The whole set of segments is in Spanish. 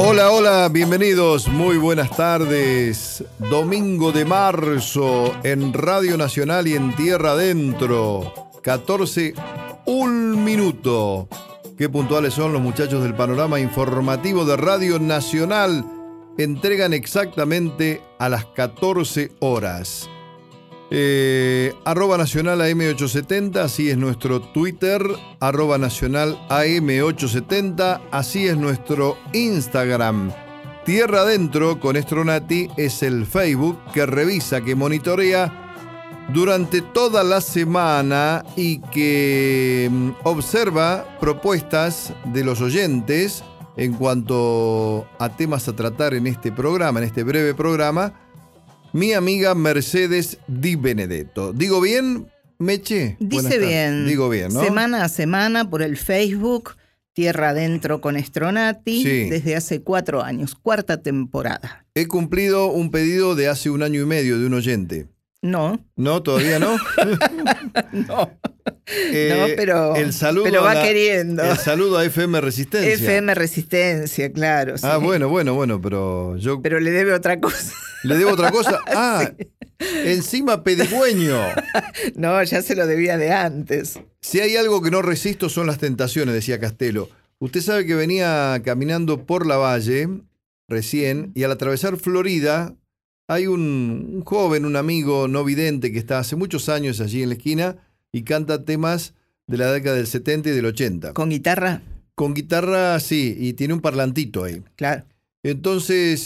Hola, hola, bienvenidos, muy buenas tardes. Domingo de marzo en Radio Nacional y en Tierra Adentro. 14, 1 minuto. Qué puntuales son los muchachos del panorama informativo de Radio Nacional. Entregan exactamente a las 14 horas. Arroba Nacional AM870, así es nuestro Twitter. Arroba Nacional AM870, así es nuestro Instagram. Tierra Adentro con Stronati es el Facebook que revisa, que monitorea durante toda la semana y que observa propuestas de los oyentes en cuanto a temas a tratar en este programa, en este breve programa. Mi amiga Mercedes Di Benedetto. ¿Digo bien, Meche? Dice bien. Digo bien, ¿no? Semana a semana por el Facebook, Tierra Adentro con Stronati, sí. Desde hace 4 años, 4ª temporada. He cumplido un pedido de hace 1 año y medio de un oyente. No. ¿No? ¿Todavía no? No. No, pero va queriendo. El saludo a FM Resistencia. FM Resistencia, claro. Ah, sí. bueno, pero yo... Pero le debe otra cosa. ¿Le debo otra cosa? Ah, sí. Encima pedigüeño. No, ya se lo debía de antes. Si hay algo que no resisto son las tentaciones, decía Castelo. Usted sabe que venía caminando por la Valle recién y al atravesar Florida hay un joven, un amigo no vidente que está hace muchos años allí en la esquina y canta temas de la década del 70 y del 80. ¿Con guitarra? Con guitarra, sí, y tiene un parlantito ahí. Claro. Entonces,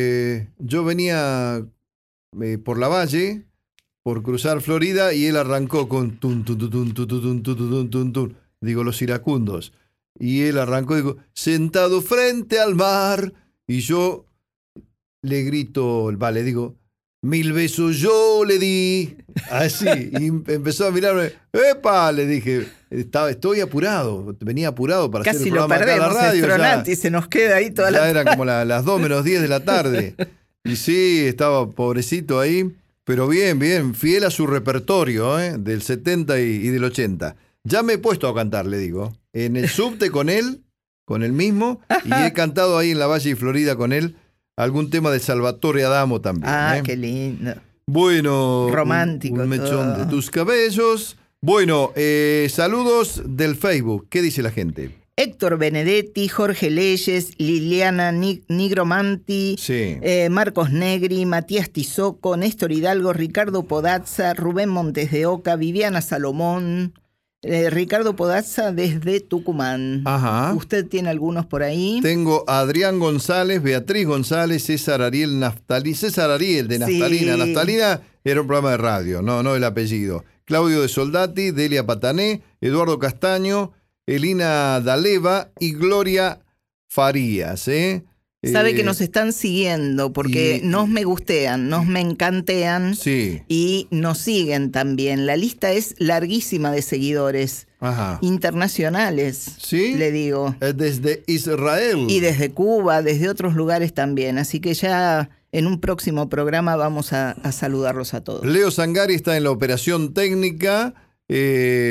yo venía por la Valle, por cruzar Florida, y él arrancó con tun, tun, tun, tun, tun, tun, tun, tun, tun, digo, los iracundos. Y él arrancó, digo, sentado frente al mar, y yo le grito, le digo, 1000 besos yo le di, así, y empezó a mirarme, ¡epa! Le dije, estoy apurado, venía apurado para hacer el programa acá en la radio. Stronati, se nos queda ahí toda la... Ya eran como las 2 menos 10 de la tarde, y sí, estaba pobrecito ahí, pero bien, fiel a su repertorio, del 70 y del 80. Ya me he puesto a cantar, le digo, en el subte con él mismo, y he cantado ahí en la Valle de Florida con él, algún tema de Salvatore Adamo también. Qué lindo. Bueno, romántico. Un mechón de tus cabellos. Bueno, saludos del Facebook. ¿Qué dice la gente? Héctor Benedetti, Jorge Leyes, Liliana Nigromanti, sí. Marcos Negri, Matías Tizoco, Néstor Hidalgo, Ricardo Podazza, Rubén Montes de Oca, Viviana Salomón, Ricardo Podazza desde Tucumán. Ajá. ¿Usted tiene algunos por ahí? Tengo a Adrián González, Beatriz González, César Ariel de Naftalina. Sí. Naftalina era un programa de radio, no el apellido. Claudio de Soldati, Delia Patané, Eduardo Castaño, Elina Daleva y Gloria Farías. Sabe que nos están siguiendo porque nos me gustean, nos me encantean, sí. Y nos siguen también. La lista es larguísima de seguidores. Ajá. Internacionales, ¿sí? Le digo. Desde Israel. Y desde Cuba, desde otros lugares también. Así que ya en un próximo programa vamos a saludarlos a todos. Leo Sangari está en la operación técnica y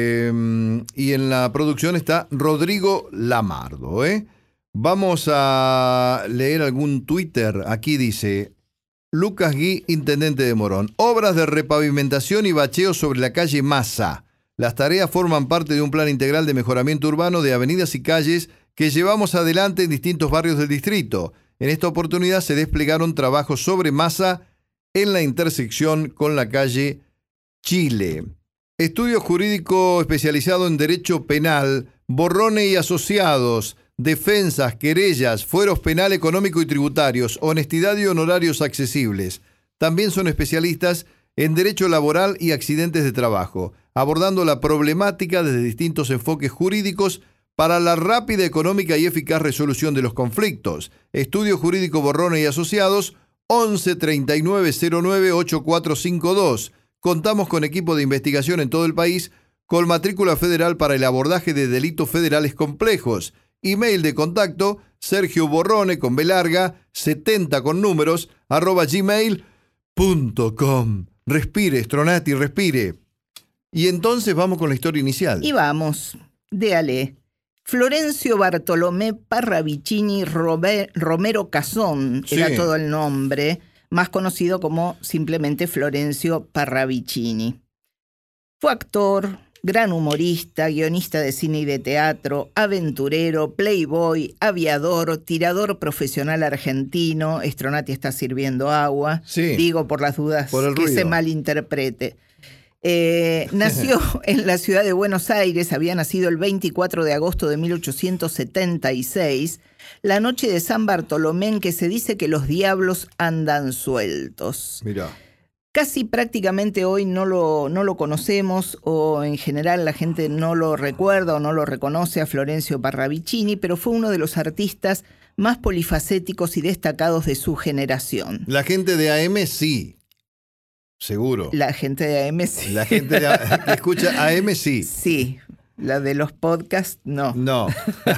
en la producción está Rodrigo Lamardo, Vamos a leer algún Twitter. Aquí dice, Lucas Gui, intendente de Morón. Obras de repavimentación y bacheo sobre la calle Massa. Las tareas forman parte de un plan integral de mejoramiento urbano de avenidas y calles que llevamos adelante en distintos barrios del distrito. En esta oportunidad se desplegaron trabajos sobre Massa en la intersección con la calle Chile. Estudio jurídico especializado en derecho penal, Borrone y asociados, defensas, querellas, fueros penal, económico y tributarios, honestidad y honorarios accesibles. También son especialistas en derecho laboral y accidentes de trabajo, abordando la problemática desde distintos enfoques jurídicos para la rápida, económica y eficaz resolución de los conflictos. Estudio jurídico Borrone y asociados, 11 39 09 8452. Contamos con equipo de investigación en todo el país, con matrícula federal para el abordaje de delitos federales complejos. Email de contacto, Sergio Borrone con B larga, 70 con números, @gmail.com. Respire, Stronati, respire. Y entonces vamos con la historia inicial. Y vamos, déale. Florencio Bartolomé Parravicini Romero Casón, era todo el nombre, más conocido como simplemente Florencio Parravicini. Fue actor, gran humorista, guionista de cine y de teatro, aventurero, playboy, aviador, tirador profesional argentino. Stronati está sirviendo agua, digo por las dudas por que se malinterprete. Nació en la ciudad de Buenos Aires, había nacido el 24 de agosto de 1876, la noche de San Bartolomé, en que se dice que los diablos andan sueltos. Mirá. Casi prácticamente hoy no lo conocemos, o en general la gente no lo recuerda o no lo reconoce a Florencio Parravicini, pero fue uno de los artistas más polifacéticos y destacados de su generación. La gente de AM sí. Seguro. La gente de AM sí. La gente que escucha AM sí. Sí. La de los podcasts, no. No.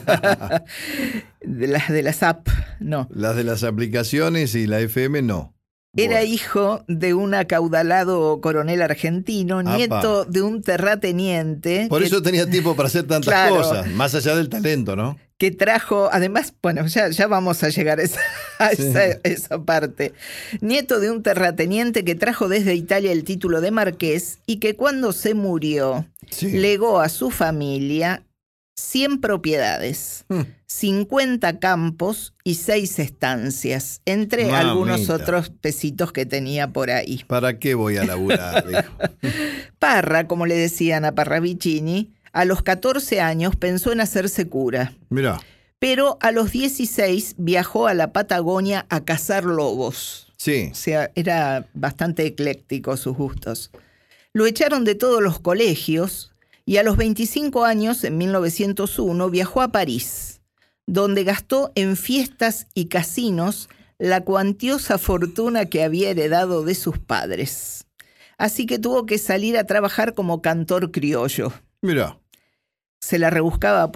Las de las apps, no. Las de las aplicaciones y la FM, no. Era hijo de un acaudalado coronel argentino, nieto de un terrateniente. Por eso tenía tiempo para hacer tantas cosas, más allá del talento, ¿no? Que trajo, además, bueno, ya vamos a llegar a esa parte. Nieto de un terrateniente que trajo desde Italia el título de marqués y que cuando se murió legó a su familia 100 propiedades, 50 campos y 6 estancias, entre algunos otros pesitos que tenía por ahí. ¿Para qué voy a laburar? Dijo. Parra, como le decían a Parravicini, a los 14 años pensó en hacerse cura. Mirá. Pero a los 16 viajó a la Patagonia a cazar lobos. Sí. O sea, era bastante ecléctico sus gustos. Lo echaron de todos los colegios y a los 25 años, en 1901, viajó a París, donde gastó en fiestas y casinos la cuantiosa fortuna que había heredado de sus padres. Así que tuvo que salir a trabajar como cantor criollo. Mirá. Se la rebuscaba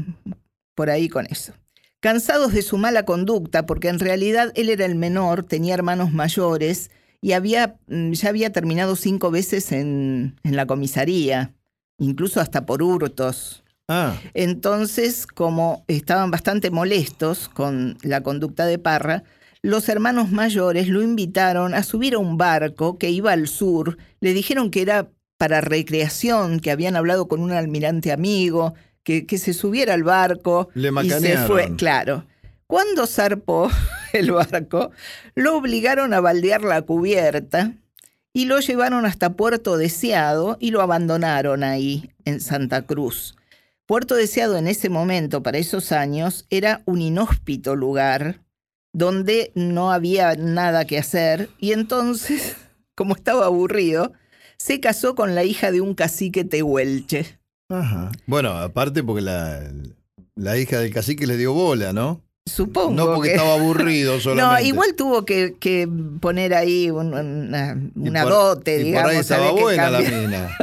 por ahí con eso. Cansados de su mala conducta, porque en realidad él era el menor, tenía hermanos mayores y ya había terminado 5 veces en la comisaría, incluso hasta por hurtos. Entonces, como estaban bastante molestos con la conducta de Parra, los hermanos mayores lo invitaron a subir a un barco que iba al sur. Le dijeron que era para recreación, que habían hablado con un almirante amigo, que se subiera al barco. Le macanearon. Y se fue, claro. Cuando zarpó el barco, lo obligaron a baldear la cubierta y lo llevaron hasta Puerto Deseado y lo abandonaron ahí, en Santa Cruz. Puerto Deseado en ese momento, para esos años, era un inhóspito lugar donde no había nada que hacer y entonces, como estaba aburrido, se casó con la hija de un cacique tehuelche. Ajá. Bueno, aparte porque la hija del cacique le dio bola, ¿no? Supongo. No porque estaba aburrido solamente. No, igual tuvo que poner ahí una dote, digamos. Por ahí estaba buena la mina.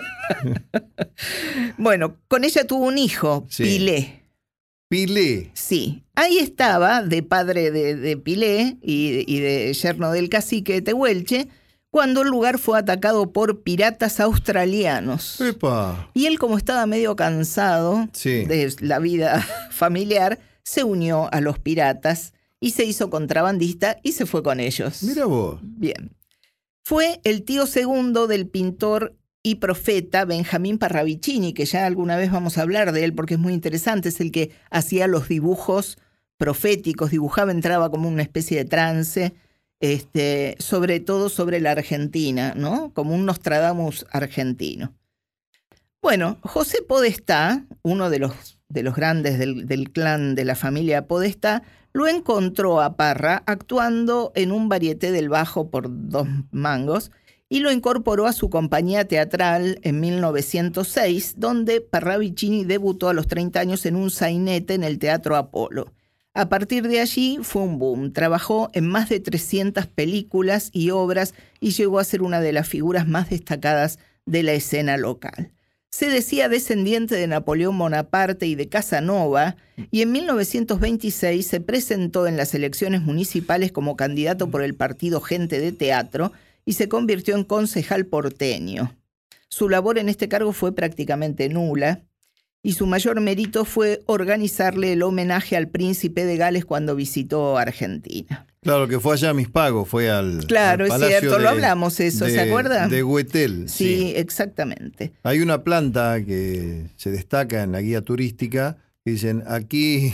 Bueno, con ella tuvo un hijo, Sí. Pilé. Pilé. Sí, ahí estaba, de padre de Pilé y de yerno del cacique de Tehuelche, cuando el lugar fue atacado por piratas australianos. ¡Epa! Y él, como estaba medio cansado de la vida familiar, se unió a los piratas y se hizo contrabandista y se fue con ellos. Mira vos. Bien. Fue el tío segundo del pintor y profeta Benjamín Parravicini, que ya alguna vez vamos a hablar de él porque es muy interesante. Es el que hacía los dibujos proféticos, dibujaba, entraba como una especie de trance, sobre todo sobre la Argentina, ¿no? Como un Nostradamus argentino. Bueno, José Podestá, uno de los grandes del clan de la familia Podestá, lo encontró a Parra actuando en un varieté del Bajo por 2 mangos y lo incorporó a su compañía teatral en 1906, donde Parravicini debutó a los 30 años en un sainete en el Teatro Apolo. A partir de allí fue un boom. Trabajó en más de 300 películas y obras y llegó a ser una de las figuras más destacadas de la escena local. Se decía descendiente de Napoleón Bonaparte y de Casanova, y en 1926 se presentó en las elecciones municipales como candidato por el partido Gente de Teatro y se convirtió en concejal porteño. Su labor en este cargo fue prácticamente nula, y su mayor mérito fue organizarle el homenaje al príncipe de Gales cuando visitó Argentina. Claro, que fue allá a Mispago, fue al Claro, al es palacio cierto, lo hablamos eso, ¿se acuerda? De Güetel. Sí, exactamente. Hay una planta que se destaca en la guía turística, que dicen, aquí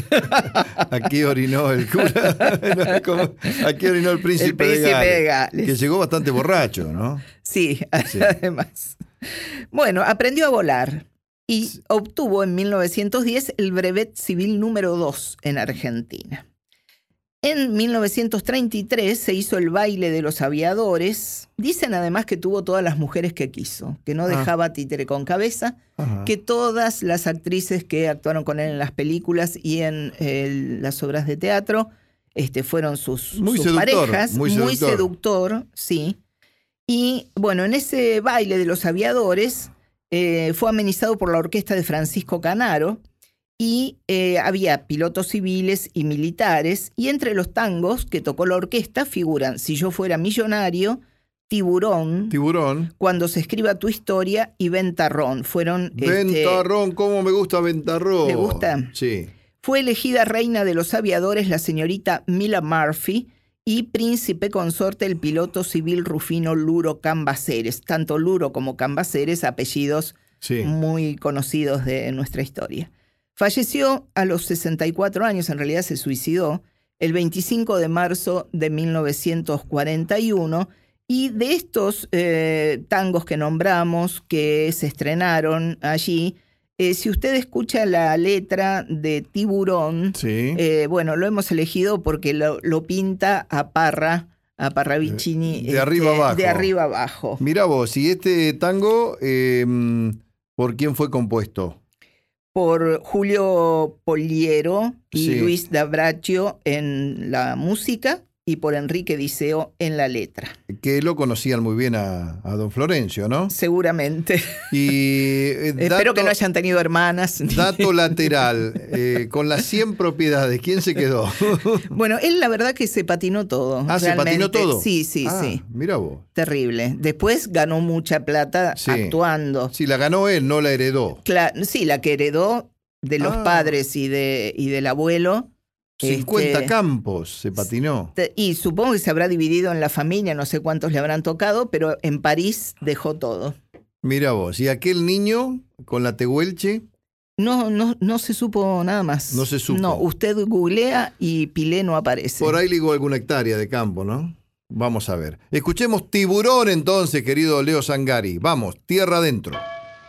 orinó el cura, aquí orinó el príncipe de Gales, que llegó bastante borracho, ¿no? Sí, además. Bueno, aprendió a volar y obtuvo en 1910 el brevet civil número 2 en Argentina. En 1933 se hizo el baile de los aviadores. Dicen además que tuvo todas las mujeres que quiso, que no dejaba títere con cabeza, que todas las actrices que actuaron con él en las películas y en las obras de teatro fueron sus parejas. Muy seductor, sí. Y bueno, en ese baile de los aviadores fue amenizado por la orquesta de Francisco Canaro. Y había pilotos civiles y militares, y entre los tangos que tocó la orquesta figuran Si yo fuera millonario, Tiburón, Cuando se escriba tu historia y Ventarrón. Ventarrón, cómo me gusta Ventarrón. ¿Le gusta? Sí. Fue elegida reina de los aviadores la señorita Mila Murphy y príncipe consorte el piloto civil Rufino Luro Cambaceres. Tanto Luro como Cambaceres, apellidos muy conocidos de nuestra historia. Falleció a los 64 años, en realidad se suicidó, el 25 de marzo de 1941. Y de estos tangos que nombramos, que se estrenaron allí, si usted escucha la letra de Tiburón, bueno, lo hemos elegido porque lo pinta a Parravicini. De arriba abajo. De arriba abajo. Mirá vos, y este tango, ¿por quién fue compuesto? Por Julio Poliero y Luis D'Abraccio en la música y por Enrique Diceo en la letra. Que lo conocían muy bien a don Florencio, ¿no? Seguramente. Y espero que no hayan tenido hermanas. Dato lateral, con las 100 propiedades, ¿quién se quedó? Bueno, él la verdad que se patinó todo. Ah, realmente. ¿Se patinó todo? Sí. Mirá vos. Terrible. Después ganó mucha plata actuando. Sí, la ganó él, no la heredó. Sí, la que heredó de los padres y del abuelo. 50 campos se patinó. Y supongo que se habrá dividido en la familia, no sé cuántos le habrán tocado, pero en París dejó todo. Mira vos, ¿y aquel niño con la tehuelche? No se supo nada más. No se supo. No, usted googlea y Pilé no aparece. Por ahí ligó alguna hectárea de campo, ¿no? Vamos a ver. Escuchemos Tiburón entonces, querido Leo Zangari. Vamos, tierra adentro.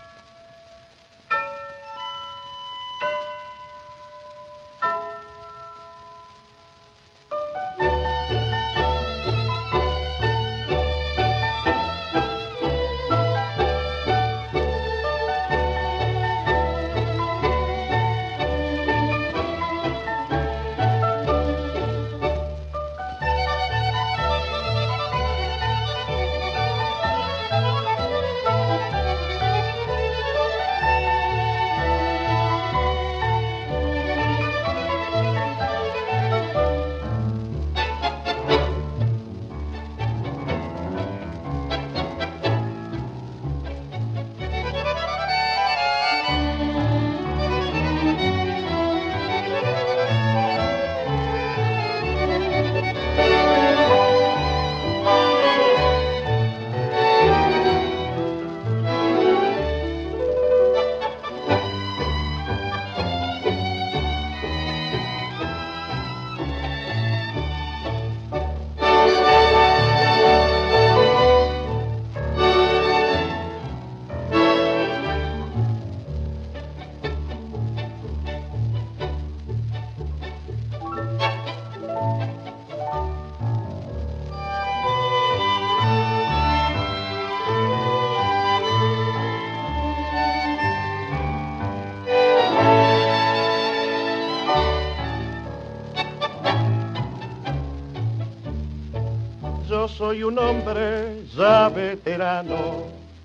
Soy un hombre ya veterano,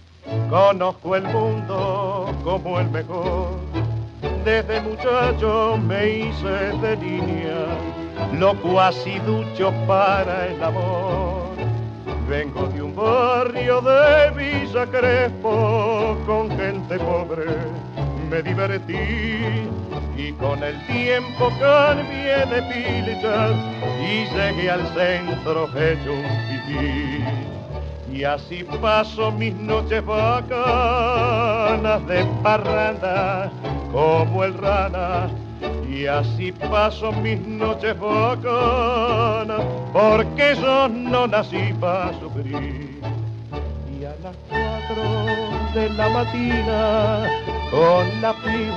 conozco el mundo como el mejor. Desde muchacho me hice de línea, loco así ducho para el amor. Vengo de un barrio de Villa Crespo, con gente pobre me divertí y con el tiempo cambié de pilchas y llegué al centro hecho un fifí. Y así paso mis noches bacanas de parranda como el rana. Y así paso mis noches bacanas porque yo no nací para sufrir. Y a las 4 de la mañana con la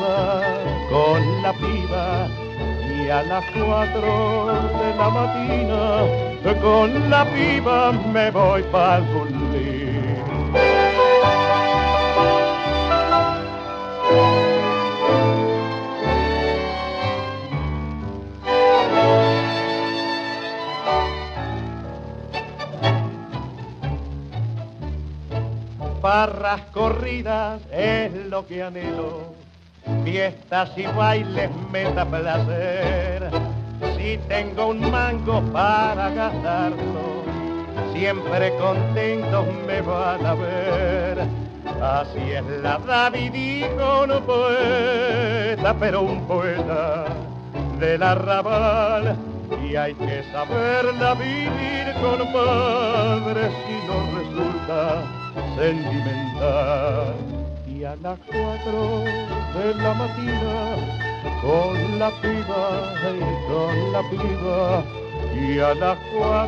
piba, y a las 4 de la mañana con la piba me voy pa'l bulín. Barras corridas es lo que anhelo, fiestas y bailes me da placer. Si tengo un mango para gastarlo, siempre contentos me van a ver. Así es la David, dijo un poeta, pero un poeta del arrabal. Y hay que saberla vivir, compadre, si no resulta sentimental. Y a las 4 de la mañana con la piba, y a las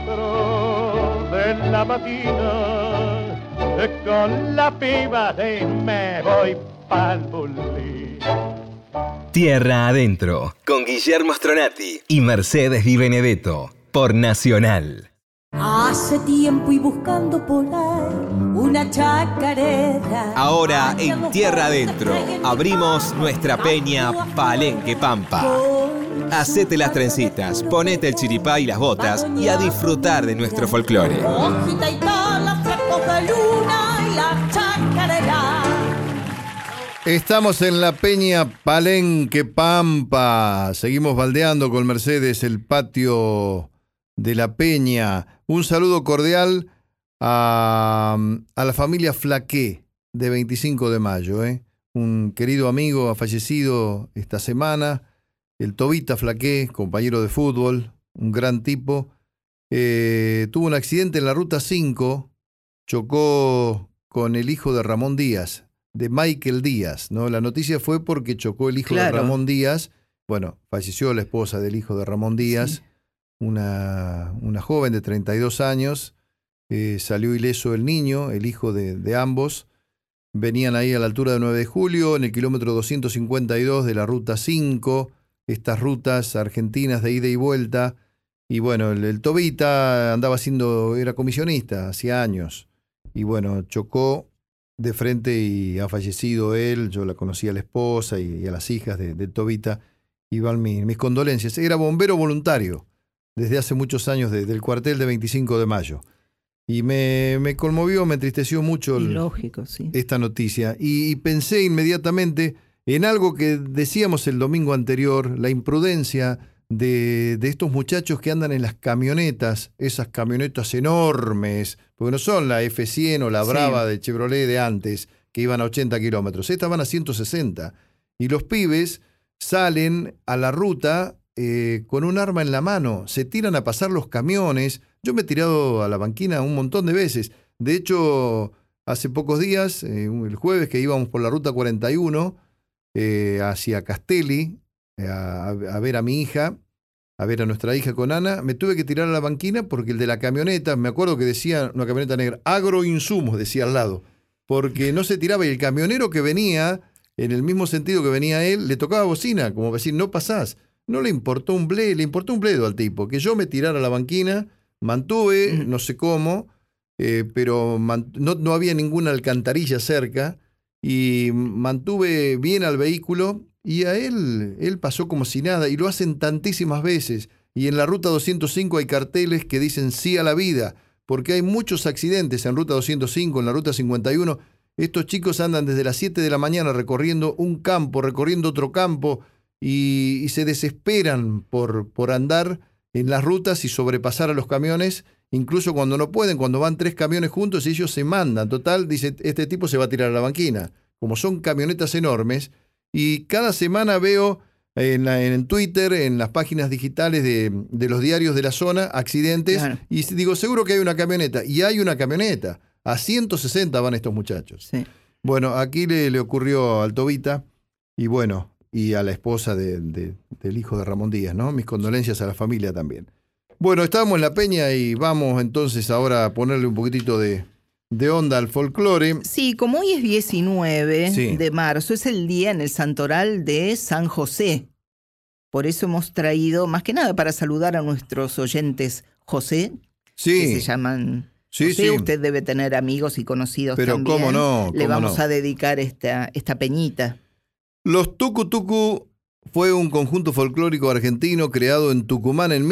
4 de la mañana con la piba me voy pa'l bulín. Tierra Adentro, con Guillermo Stronati y Mercedes Di Benedetto, por Nacional. Hace tiempo y buscando por ahí una chacarera. Ahora en Tierra Adentro abrimos nuestra peña Palenque Pampa. Hacete las trencitas, ponete el chiripá y las botas y a disfrutar de nuestro folclore. Hojita y tala, fracos de luna y la chacarera. Estamos en la peña Palenque Pampa. Seguimos baldeando con Mercedes el patio de la peña. Un saludo cordial a la familia Flaqué de 25 de mayo. Un querido amigo ha fallecido esta semana, el Tobita Flaqué, compañero de fútbol, un gran tipo. Tuvo un accidente en la Ruta 5, chocó con el hijo de Ramón Díaz, de Michael Díaz, ¿no? La noticia fue porque chocó el hijo de Ramón Díaz. Bueno, falleció la esposa del hijo de Ramón Díaz, sí. Una joven de 32 años. Salió ileso el niño, el hijo de ambos. Venían ahí a la altura de 9 de julio, en el kilómetro 252 de la Ruta 5, estas rutas argentinas de ida y vuelta. Y bueno, el Tobita era comisionista hacía años. Y bueno, chocó de frente y ha fallecido él. Yo la conocí a la esposa y a las hijas de Tobita. Y van mis condolencias. Era bombero voluntario desde hace muchos años del cuartel de 25 de mayo. Y me conmovió, me entristeció mucho esta noticia. Y pensé inmediatamente en algo que decíamos el domingo anterior, la imprudencia de estos muchachos que andan en las camionetas, esas camionetas enormes, porque no son la F100 o la Brava de Chevrolet de antes, que iban a 80 kilómetros. Estas van a 160. Y los pibes salen a la ruta con un arma en la mano, se tiran a pasar los camiones. Yo me he tirado a la banquina un montón de veces. De hecho, hace pocos días, el jueves que íbamos por la ruta 41 hacia Castelli a ver a mi hija, a ver a nuestra hija con Ana, me tuve que tirar a la banquina porque el de la camioneta, me acuerdo que decía, una camioneta negra, agroinsumos, decía al lado, porque no se tiraba y el camionero que venía, en el mismo sentido que venía él, le tocaba bocina, como decir, no pasás. No le importó un bledo al tipo, que yo me tirara a la banquina, mantuve, no sé cómo, pero no había ninguna alcantarilla cerca, y mantuve bien al vehículo, y a él pasó como si nada, y lo hacen tantísimas veces. Y en la Ruta 205 hay carteles que dicen sí a la vida, porque hay muchos accidentes en Ruta 205, en la Ruta 51. Estos chicos andan desde las 7 de la mañana recorriendo un campo, recorriendo otro campo, y se desesperan por andar en las rutas y sobrepasar a los camiones, incluso cuando no pueden, cuando van 3 camiones juntos y ellos se mandan. Total, dice, este tipo se va a tirar a la banquina. Como son camionetas enormes, y cada semana veo en Twitter, en las páginas digitales de los diarios de la zona, accidentes, Claro. y digo, seguro que hay una camioneta, y hay una camioneta, a 160 van estos muchachos. Sí. Bueno, aquí le ocurrió al Tobita, y bueno, y a la esposa del hijo de Ramón Díaz, ¿no? Mis condolencias a la familia también. Bueno, estábamos en La Peña y vamos entonces ahora a ponerle un poquitito de onda al folclore. Sí, como hoy es 19 Sí. de marzo, es el día en el santoral de San José. Por eso hemos traído, más que nada para saludar a nuestros oyentes José, que se Sí, llaman sí, José. sí. Usted debe tener amigos y conocidos Pero también. cómo no, Le cómo vamos no. a dedicar esta peñita. Los Tucu Tucu fue un conjunto folclórico argentino creado en Tucumán en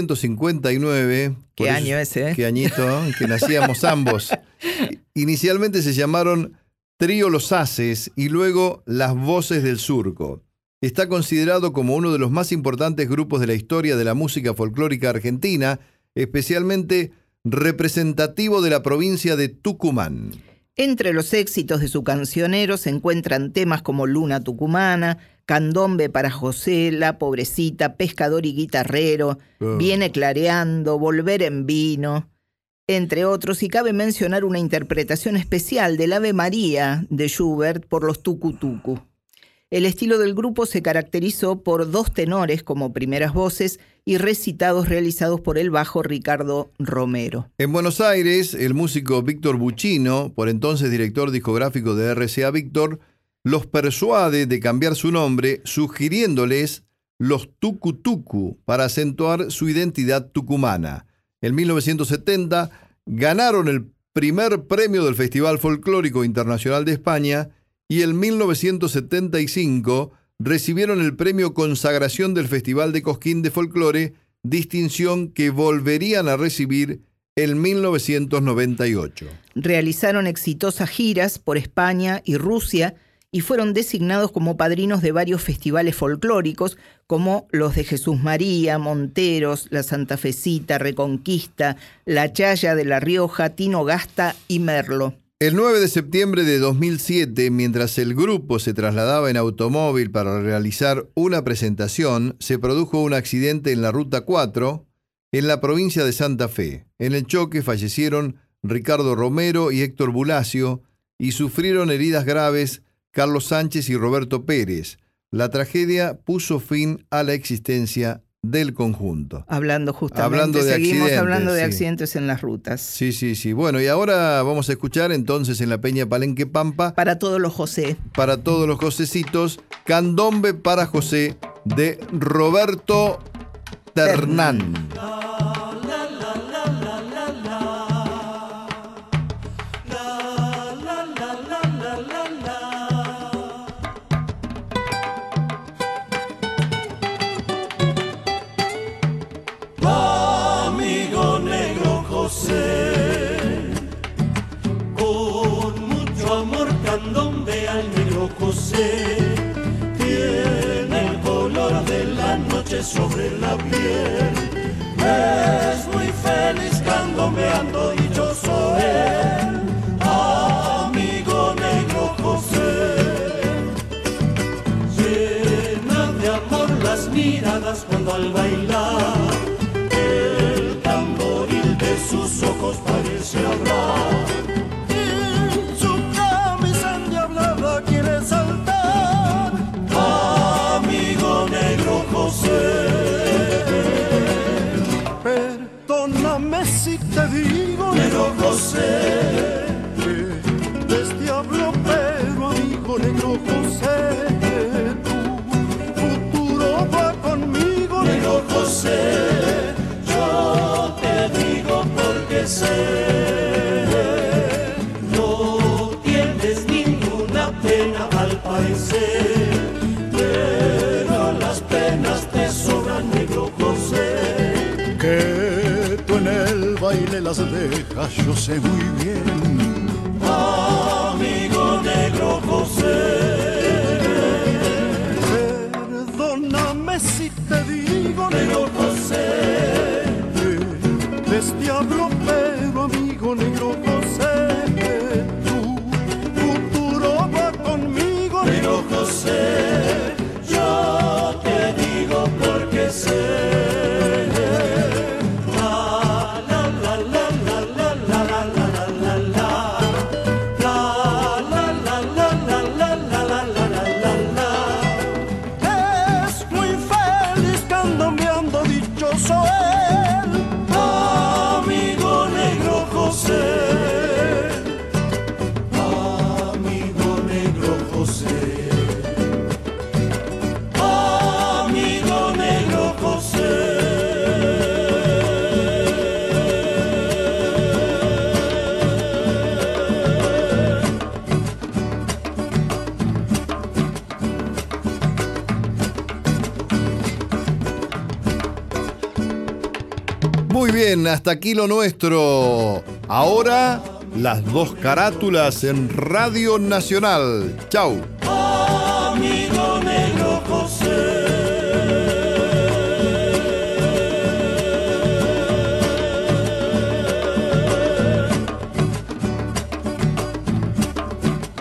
1959. ¿Qué Por eso- año ese? Qué añito, que nacíamos ambos. Inicialmente se llamaron Trío Los Haces y luego Las Voces del Surco. Está considerado como uno de los más importantes grupos de la historia de la música folclórica argentina, especialmente representativo de la provincia de Tucumán. Entre los éxitos de su cancionero se encuentran temas como Luna Tucumana, Candombe para José, La Pobrecita, Pescador y Guitarrero, Viene Clareando, Volver en Vino, entre otros, y cabe mencionar una interpretación especial del Ave María de Schubert por los Tucu Tucu. El estilo del grupo se caracterizó por dos tenores como primeras voces y recitados realizados por el bajo Ricardo Romero. En Buenos Aires, el músico Víctor Buccino, por entonces director discográfico de RCA Víctor, los persuade de cambiar su nombre, sugiriéndoles los Tucu Tucu para acentuar su identidad tucumana. En 1970 ganaron el primer premio del Festival Folclórico Internacional de España y en 1975 recibieron el premio Consagración del Festival de Cosquín de Folclore, distinción que volverían a recibir en 1998. Realizaron exitosas giras por España y Rusia y fueron designados como padrinos de varios festivales folclóricos como los de Jesús María, Monteros, La Santafesita, Reconquista, La Chaya de La Rioja, Tino Gasta y Merlo. El 9 de septiembre de 2007, mientras el grupo se trasladaba en automóvil para realizar una presentación, se produjo un accidente en la Ruta 4 en la provincia de Santa Fe. En el choque fallecieron Ricardo Romero y Héctor Bulacio y sufrieron heridas graves Carlos Sánchez y Roberto Pérez. La tragedia puso fin a la existencia del conjunto. Hablando Hablando de seguimos accidentes, hablando de sí. accidentes en las rutas. Sí, sí, sí. Bueno, y ahora vamos a escuchar entonces en la Peña Palenque Pampa, Para todos los José. para todos los Josecitos, Candombe para José de Roberto Ternán. Amigo negro José, con mucho amor candombe al negro José, tiene el color de la noche sobre la piel, es muy feliz candombeando dichoso él, amigo negro José, llena de amor las miradas cuando al bailar sus ojos parece hablar. En su camisa endiablada quiere saltar. Amigo negro José, perdóname si te digo, negro José, que desde hablo, pero amigo negro José, tu futuro va conmigo, negro José. Sé, no tienes ninguna pena al parecer, pero las penas te sobran, negro José. Que tú en el baile las dejas, yo sé muy bien, amigo negro José. Perdóname si te digo, negro José, te hablo, pero amigo negro José, tu futuro va conmigo, negro José. Muy bien, hasta aquí lo nuestro. Ahora, las 2 carátulas en Radio Nacional. Chau. Amigo negro José.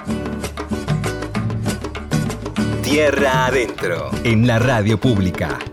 Tierra Adentro, en la radio pública.